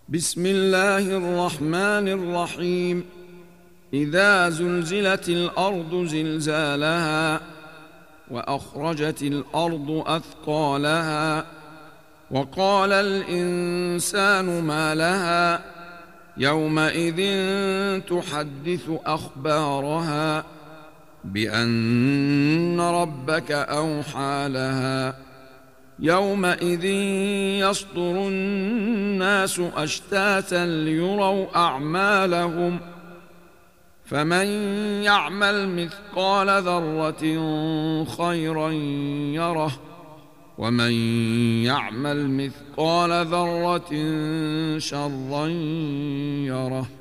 بسم الله الرحمن الرحيم. إذا زلزلت الأرض زلزالها وأخرجت الأرض أثقالها وقال الإنسان ما لها يومئذ تحدث أخبارها بأن ربك أوحى لها يومئذ يصدر الناس أشتاتا ليروا أعمالهم فمن يعمل مثقال ذرة خيرا يره ومن يعمل مثقال ذرة شرا يره.